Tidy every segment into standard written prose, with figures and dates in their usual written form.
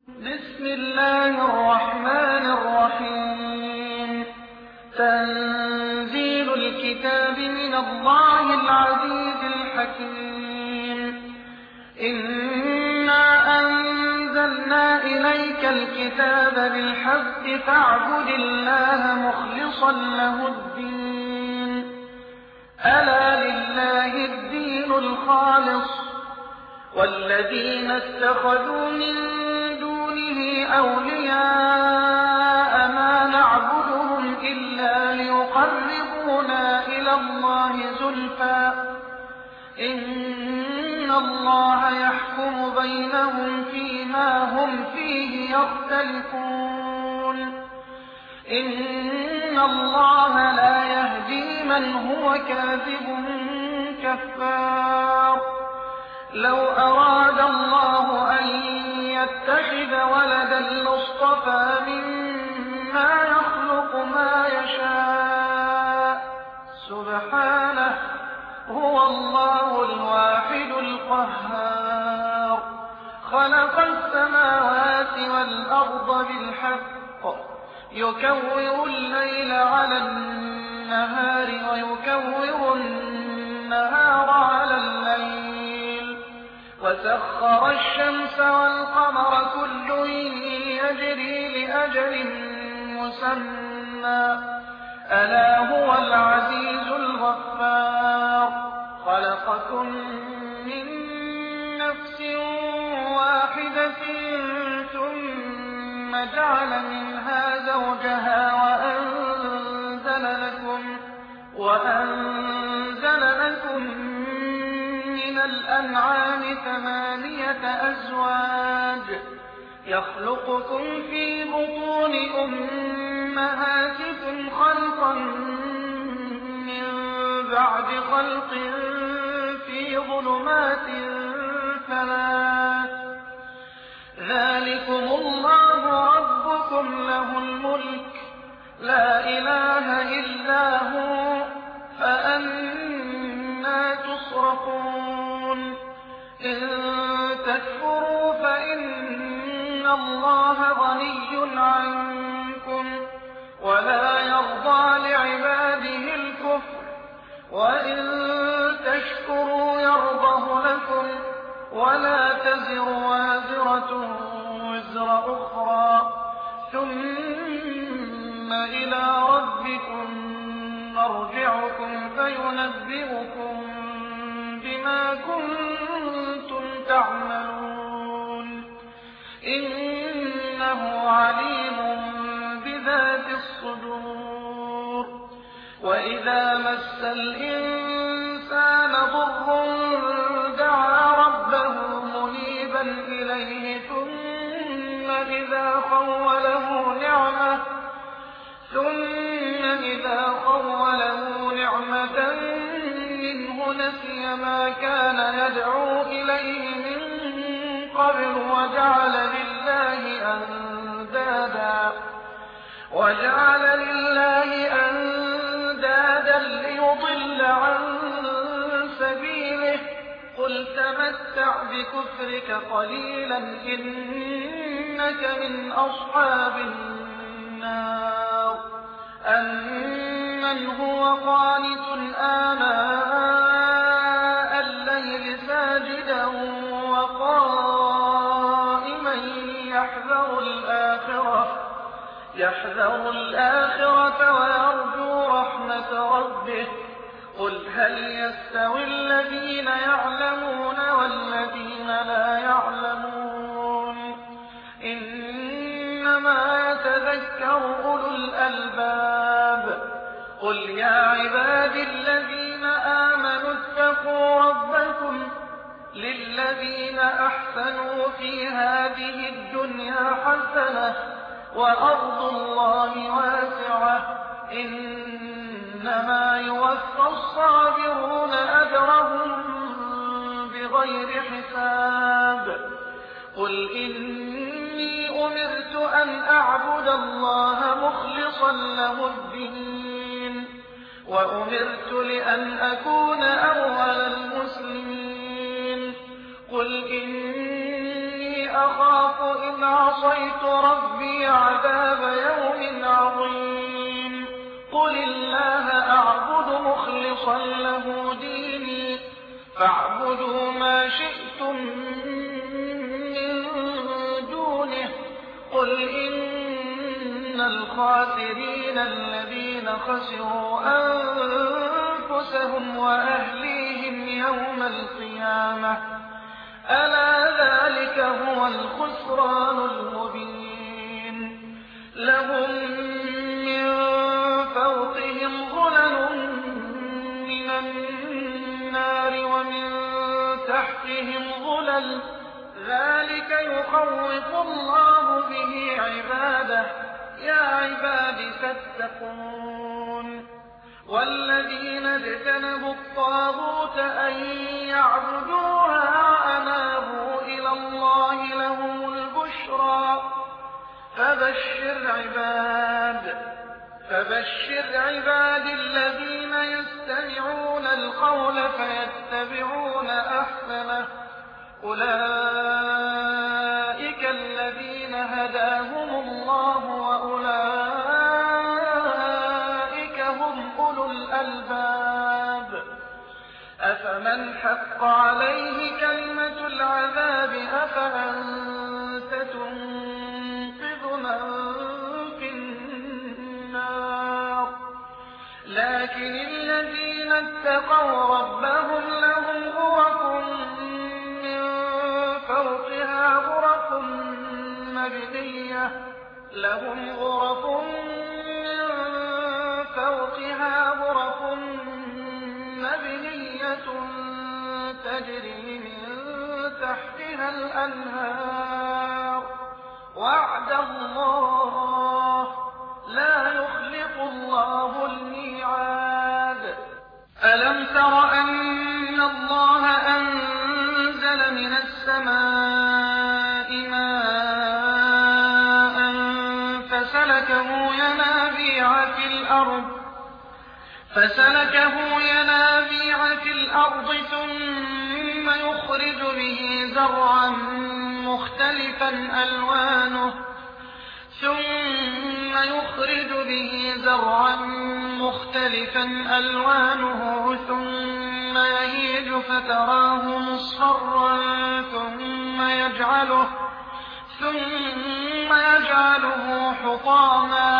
بسم الله الرحمن الرحيم. تنزيل الكتاب من الله العزيز الحكيم. إنا أنزلنا إليك الكتاب بالحق فاعبد الله مخلصا له الدين. ألا لله الدين الخالص والذين اتخذوا من أولياء ما نعبدهم إلا ليقربونا إلى الله زلفى إن الله يحكم بينهم فيما هم فيه يختلفون. إن الله لا يهدي من هو كاذب كفار. لو أراد الله أن يتخذ ولدا لاصطفى مما يخلق ما يشاء سبحانه هو الله الواحد القهار. خلق السماوات والأرض بالحق يكور الليل على النهار ويكور النهار على الليل وسخر الشمس والقمر كل يجري لأجل مسمى ألا هو العزيز الغفار. خلقكم من نفس واحدة ثم جعل منها زوجها وأنزل لكم من الأنعام 8 أزواج يخلقكم في بطون أمهاتكم خلقا من بعد خلق في ظلمات 3. ذلكم الله ربكم له الملك لا إله إلا هو فأنى تصرفون. إن تكفروا فإن الله غني عنكم ولا يرضى لعباده الكفر وإن تشكروا يرضه لكم ولا تزر وازرة وزر أخرى ثم إلى ربكم مرجعكم فينبئكم بما كنتم تعملون. إنه عليم بذات الصدور. وإذا مس الإنسان ضر دعا ربه منيبا إليه ثم إذا خوله نعمة منه نسي ما كان يدعو إليه من قبل وجعل لله أندادا ليضل عن سبيله. قل تمتع بكفرك قليلا إنك من أصحاب النار. أمن هو قانت آناء الليل ساجدا وقائما يحذر الآخرة ويرجو رحمة ربه. قل هل يستوي الذين يعلمون والذين لا يعلمون إنما يتذكر أولو الألباب. قل يا عبادي الذين آمنوا اتقوا ربكم للذين أحسنوا في هذه الدنيا حسنة وأرض الله واسعة إنما يوفى الصابرون أجرهم بغير حساب. قل إني أمرت أن أعبد الله مخلصا له الدين وأمرت لأن أكون أول المسلمين. قل إني أخاف إن عصيت عصيت ربي عذاب يوم عظيم قل الله أعبد مخلصا له ديني فاعبدوا ما شئتم من دونه قل إن الخاسرين الذين خسروا أنفسهم وأهليهم يوم القيامة ألا ذلك هو الخسران المبين لهم من فوقهم ظلل من النار ومن تحتهم ظلل ذلك يخوف الله به عباده يا عباد فاتقون والذين اجتنبوا الطاغوت أن يعبدوها وأنابوا إلى الله لهم البشرى فبشر عباد الذين يستمعون القول فيتبعون أحسنه أولئك الذين هداهم الله وأولئك هم أولو الألباب أفمن حق عليه كلمة العذاب أفأنت تنقذ من في النار لكن الذين اتقوا ربهم لهم غرف من فوقها غرف مبنية تجري من تحتها الأنهار وعد الله لا يخلف الله الميعاد ألم تر أن الله أنزل من السماء ماء فسلكه ينابيع في الأرض ثم يخرج به زرعا مختلفا ألوانه ثم يهيج فتراه مصفرا ثم يجعله حطاما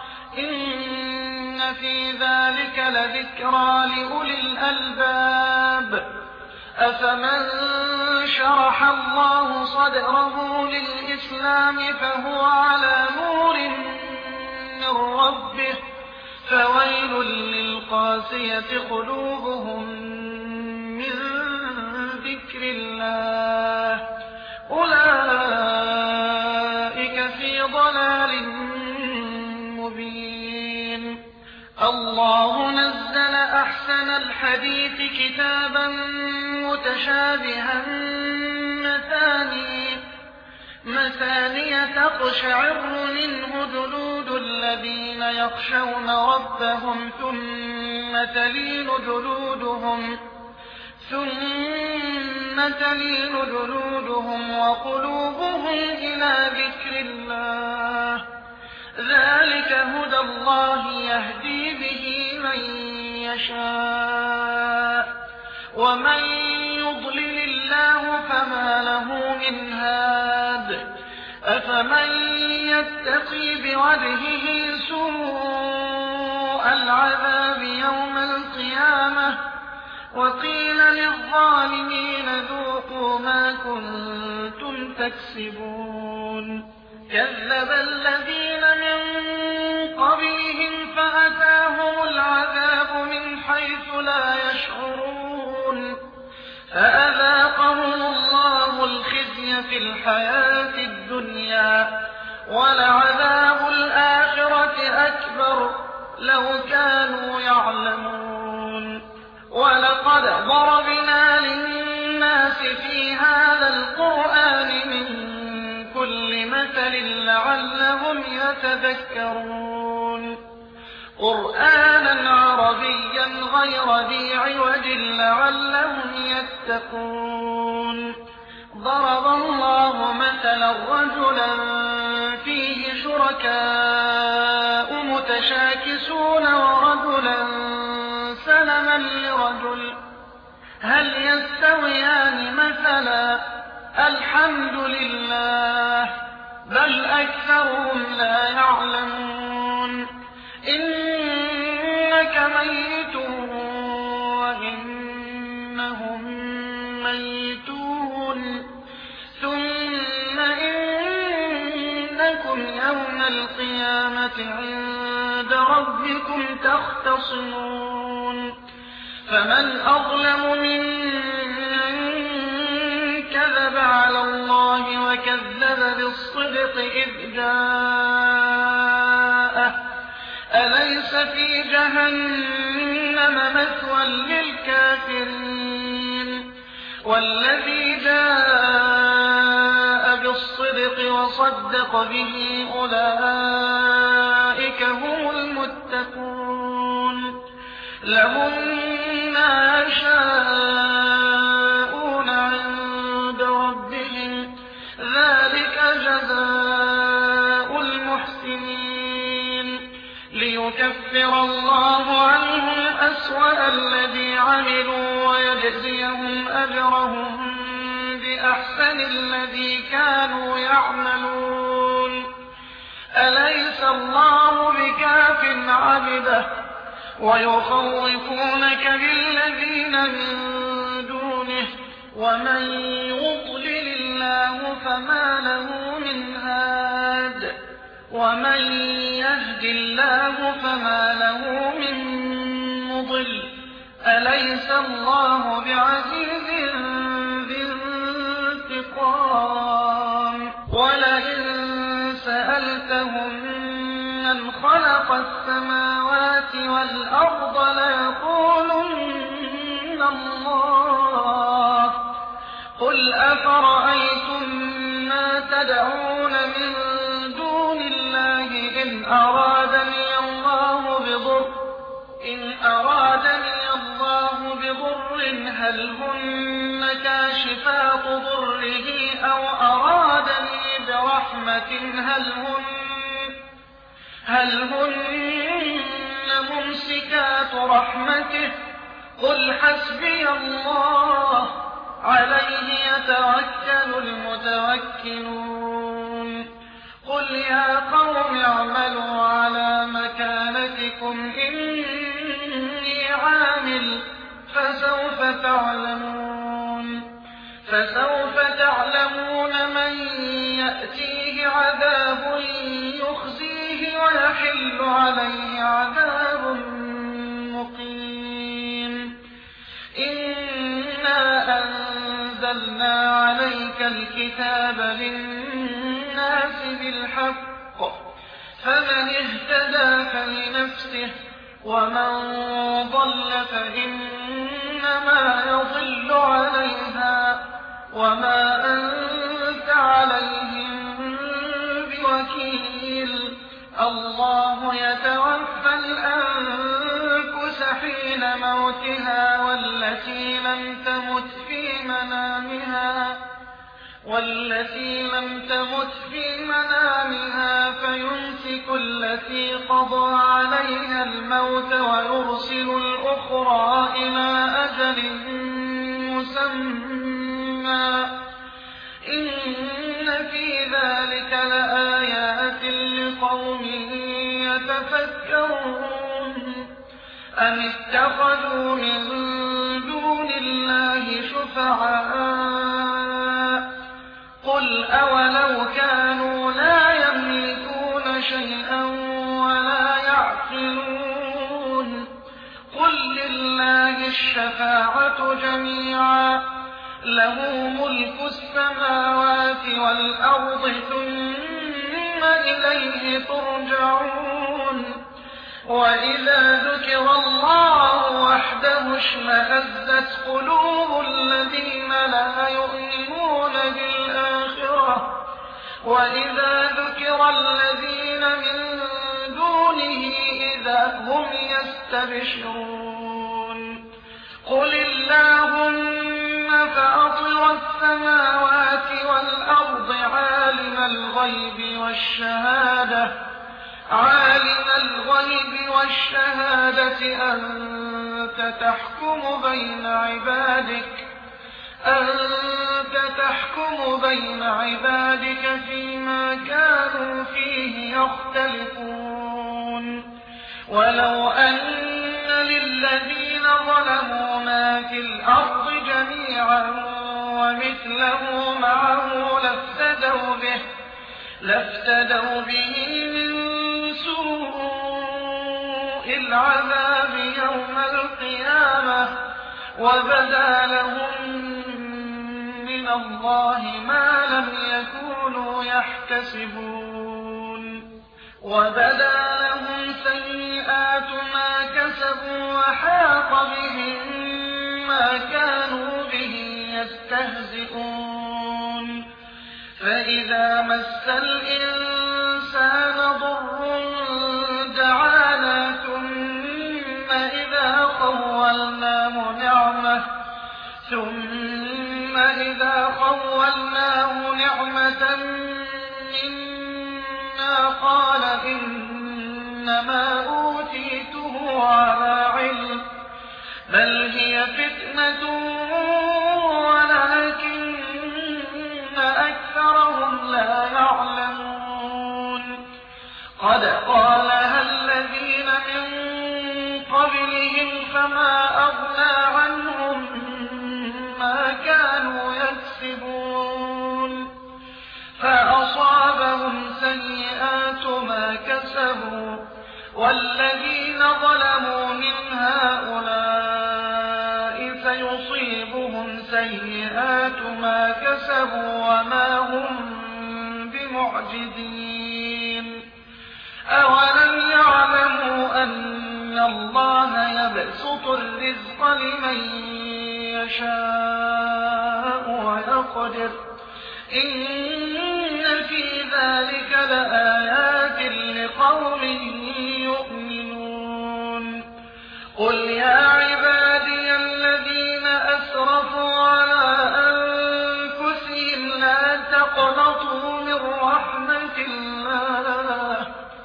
إن في ذلك لذكرى لأولي الألباب أفمن شرح الله صدره للإسلام فهو على نور من ربه فويل للقاسية قلوبهم من ذكر الله أولئك في ضلال مبين الله نزل أحسن الحديث كتابا متشابها مثانية تقشعر منه جلود الذين يخشون ربهم ثم تلين جلودهم وقلوبهم إلى ذكر الله ذلك هدى الله يهدي به من يشاء ومن يضلل الله فما له من هاد أفمن يتقي بوجهه سوء العذاب يوم القيامة وقيل للظالمين ذوقوا ما كنتم تكسبون كذب الذين من قبلهم فأتاهم العذاب من حيث لا يشعرون فأذاقهم الله الخزي في الحياة الدنيا ولعذاب الآخرة أكبر لو كانوا يعلمون ولقد ضربنا للناس في هذا القرآن من كل مثل لعلهم يتذكرون قرآنا عربيا غير ذي عوج لعلهم يتقون ضرب الله مثلا رجلا شركاء متشاكسون ورجلا سلما لرجل هل يستويان مثلا الحمد لله بل أكثرهم لا يعلمون إنك ميت وإنهم ميتون ثم إنكم يوم القيامة عند ربكم تختصمون فمن أظلم ممن كذب على الله وكذب بالصدق إذ جاءه أليس في جهنم مثوى للكافرين والذي جاء بالصدق وصدق به أولئك هم المتقون لهم ما يشاءون عند ربهم ذلك جزاء المحسنين ليكفر الله عنهم أسوأ الذي عملوا ويجزيهم أجرهم بأحسن الذي كانوا يعملون أليس الله بكاف عبده ويخوفونك بالذين من دونه ومن يضلل الله فما له من هاد ومن يهد الله فما له من مضل أليس الله بعزيز ذي انتقام ولئن سألتهم من خلق السماوات والأرض ليقولن الله قل أفرأيتم ما تدعون من دون الله إن أرادني الله بضر هل هن كاشفات ضره أو أرادني برحمة هل هن ممسكات رحمته قل حسبي الله عليه يتوكل المتوكلون قل يا قوم اعملوا على مكانتكم إني عامل فسوف تعلمون من يأتيه عذاب يخزيه ويحل عليه عذاب مقيم إنا أنزلنا عليك الكتاب للناس بالحق فمن اهتدى فلنفسه ومن ضل فإنما يضل عليها وما أنت عليهم بوكيل الله يتوفى الأنفس حين موتها والتي لم تمت في منامها فيمسك التي قضى عليها الموت ويرسل الأخرى إلى أجل مسمى إن في ذلك لآيات لقوم يتفكرون أم اتخذوا من دون الله شفعاء قل أولو كانوا لا يملكون شيئا ولا يعقلون قل لله الشفاعة جميعا له ملك السماوات والأرض ثم إليه ترجعون وإذا ذكر الله وحده اشمأزت قلوب الذين لا يؤمنون بالآخرة وإذا ذكر الذين من دونه إذا هم يستبشرون قل اللهم فاطر السماوات والأرض عالم الغيب والشهادة أنت تحكم بين عبادك فيما كانوا فيه يختلفون ولو أن للذين ظلموا ما في الأرض جميعا ومثله معه لافتدوا به من سوء العذاب يوم القيامة وبدا لهم من الله ما لم يكونوا يحتسبون وبدا لهم سيئات ما كسبوا وحاق بهم ما كانوا به يستهزئون فإذا مس الإنسان ضر دعانا ثم إذا خولناه نعمة منا قال إنما أوتيته على علم بل هي فتنة ولكن أكثرهم لا يعلمون قد قالها الذين من قبلهم فما أغنى عنهم ما كانوا يكسبون فأصابهم سيئات ما كسبوا والذين ظلموا من هؤلاء سيصيبهم سيئات ما كسبوا وما هم بمعجزين أولم يعلموا أن الله يبسط الرزق لمن يشاء ويقدر إن في ذلك لآيات لقوم يؤمنون قل يا عبادي الذين أسرفوا على أنفسهم لا تقنطوا من رحمة الله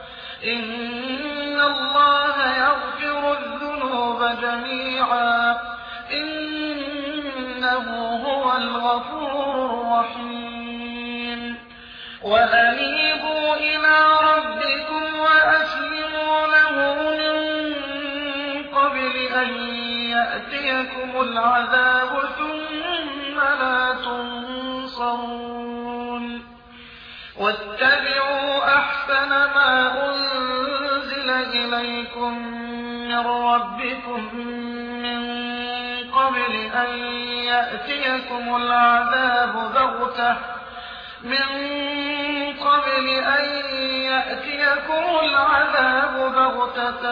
إن الله يغفر الذنوب جميعا إنه هو الغفور الرحيم وأنيبوا إلى ربكم وأسلموا له من قبل أن يأتيكم العذاب ثم لا تنصرون واتبعوا أحسن ما أنزل إليكم من ربكم من قبل أن يأتيكم العذاب بغتة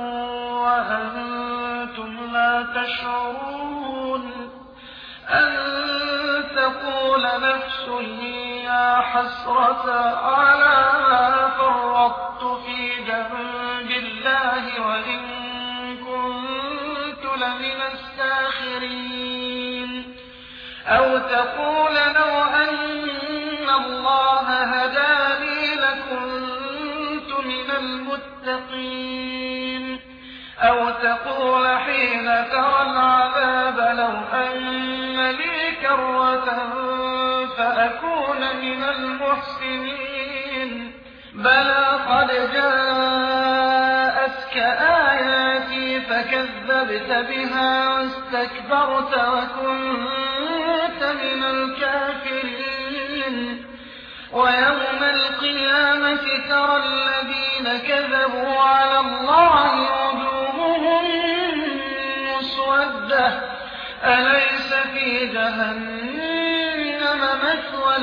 وأنتم لا تشعرون أن تقول نفس يا حسرة على ما فرطت في جنب الله وإن كنت لمن الساخرين أو تقول لو أن الله هداني لكنت من المتقين أو تقول حين ترى العذاب لو أن لي كرة فأكون من المحسنين بلى قد جاءتك آياتي فكذبت بها واستكبرت وكنت من الكافرين ويوم القيامة ترى الذين كذبوا على الله وجوههم مسودة أليس في جهنم مثوى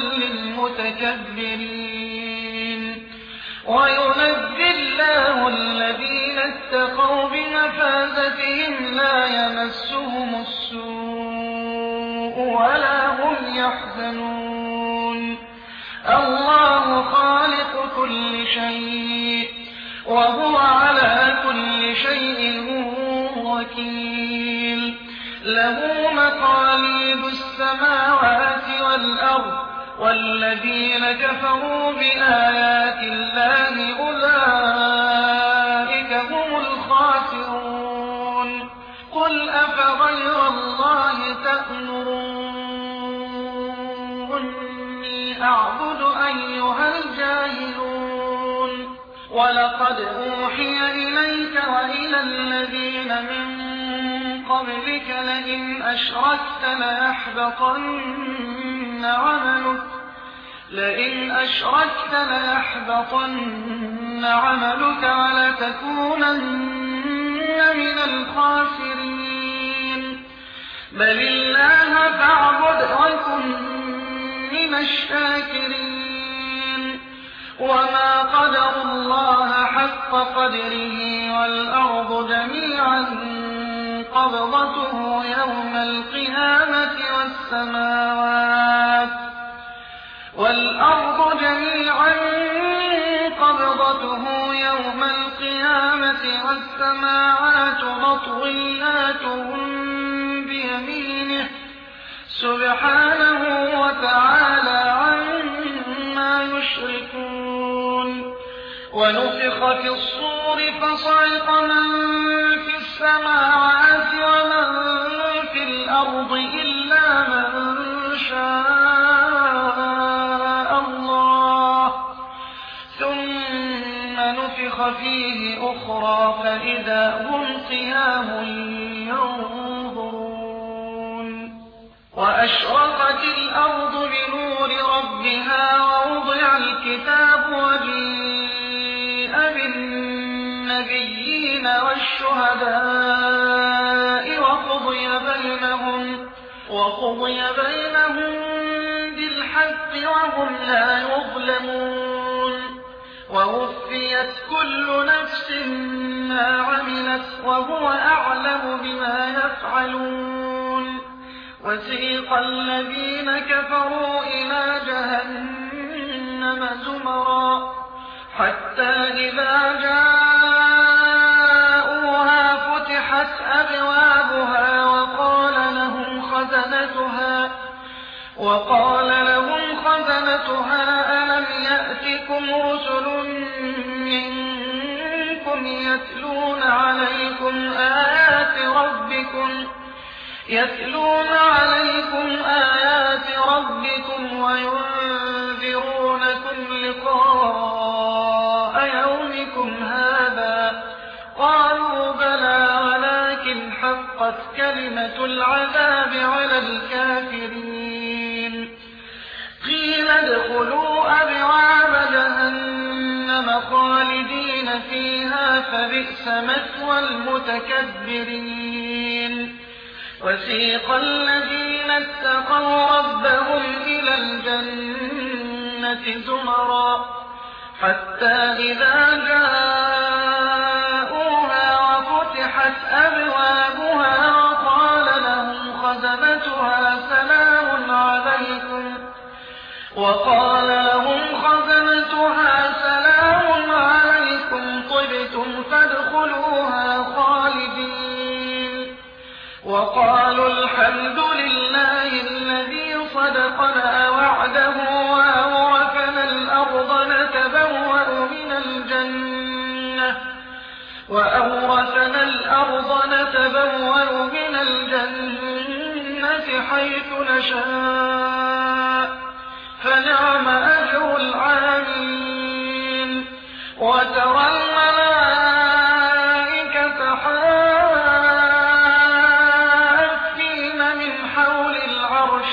للمتكبرين وينجي الله الذين اتقوا بمفازتهم لا يمسهم السوء ولا هم يحزنون الله خالق كل شيء وهو على كل شيء وكيل له مقاليد السماوات السماوات والأرض والذين كفروا بآيات الله أولئك هم الخاسرون قل أفغير الله تأمروني أعبد أيها الجاهلون ولقد أوحي إليك وإلى الذين من قبلك لئن أشركت ليحبطن عملك ولتكونن من الخاسرين بل الله فاعبد وكن من الشاكرين وما قدروا الله حق قدره والأرض جميعا قبضته يوم القيامة والسماوات مطويات بيمينه سبحانه وتعالى عما يشركون ونفخ في الصور فصعق من في السماوات ومن في الأرض إلا من شاء الله ثم نفخ فيه أخرى فإذا هم قيام ينظرون وأشرقت الأرض بنور ربها ووضع الكتاب وجيء بالنبيين والشهداء وقضي بينهم بالحق وهم لا يظلمون ووفيت كل نفس ما عملت وهو أعلم بما يفعلون وسيق الذين كفروا إلى جهنم زمرا حتى إذا جاءوها فتحت أبوابها وقال لهم خزنتها ألم يأتكم رسل منكم يتلون عليكم آيات ربكم وينذرونكم لقاء يومكم هذا قالوا بلى ولكن حقت كلمة العذاب على الكافرين قيل ادخلوا أبواب جهنم خالدين فيها فبئس مثوى المتكبرين وسيق الذين اتقوا ربهم إلى الجنة زمرا حتى إذا جاءوها وفتحت أبوابها وقال لهم خزنتها سلام عليكم طبتم فادخلوها خالدين وقالوا الحمد لله الذي صدقنا وعده وأورثنا الأرض نتبوأ من الجنة حيث نشاء فنعم أجر العاملين وترى الملائكة حافين من حول العرش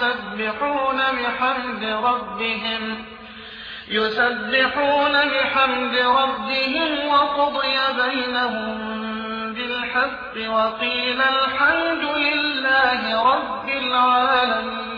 يسبحون بحمد ربهم وقضي بينهم بالحق وقيل الحمد لله رب العالمين.